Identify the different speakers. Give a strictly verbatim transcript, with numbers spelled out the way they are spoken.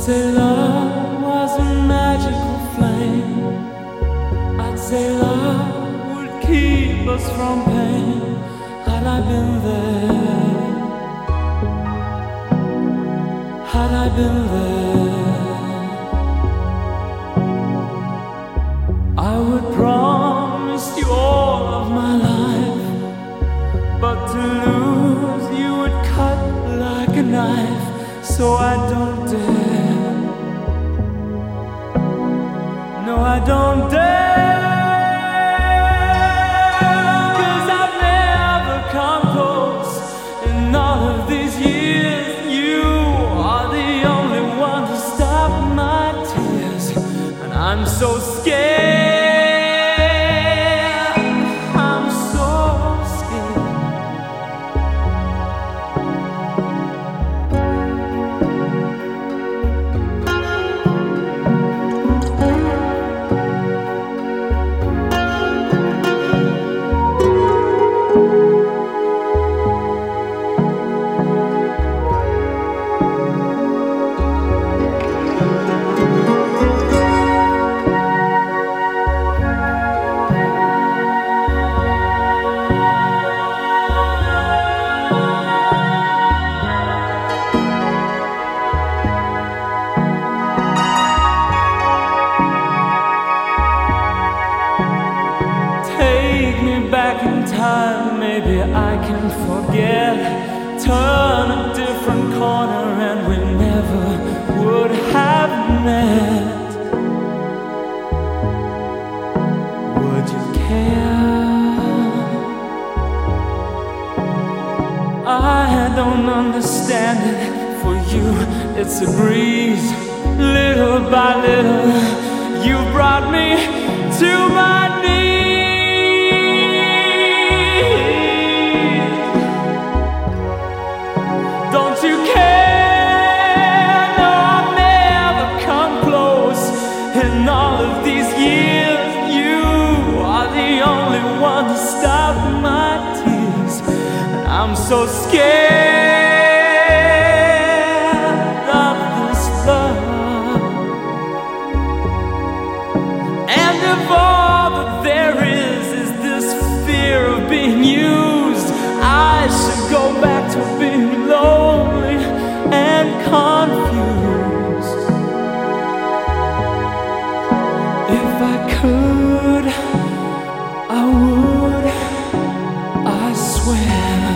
Speaker 1: say love was a magical flame. I'd say love would keep us from pain. Had I been there, had I been there, I would promise you all of my life. But to lose you would cut like a knife. So I don't dare, no I don't dare, 'cause I've never come close in all of these years. You are the only one to stop my tears, and I'm so scared. Take me back in time, maybe I can forget. Turn a different corner and we never would have met. Would you care? I don't understand it. For you, it's a breeze. Little by little, you brought me to my knees. Don't you care? No, I've never come close in all of these years. You are the only one to stop my tears, and I'm so scared of this love. And if all that there is is this fear of being used, I should go back to being lonely and confused. If I could, I would, I swear.